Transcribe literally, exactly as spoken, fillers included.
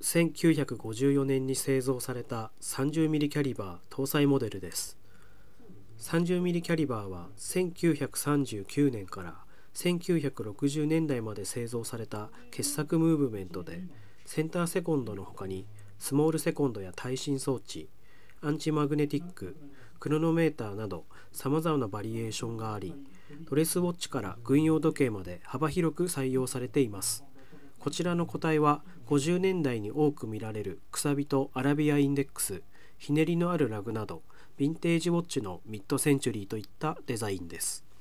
せんきゅうひゃくごじゅうよねんに製造された さんじゅうミリ キャリバー搭載モデルです。さんじゅうミリ キャリバーはせんきゅうひゃくさんじゅうきゅうねんからせんきゅうひゃくろくじゅうねんだいまで製造された傑作ムーブメントで、センターセコンドの他にスモールセコンドや耐震装置、アンチマグネティック、クロノメーターなど様々なバリエーションがあり、ドレスウォッチから軍用時計まで幅広く採用されています。こちらの個体はごじゅうねんだいに多く見られるくさびとアラビアインデックス、ひねりのあるラグなどヴィンテージウォッチのミッドセンチュリーといったデザインです。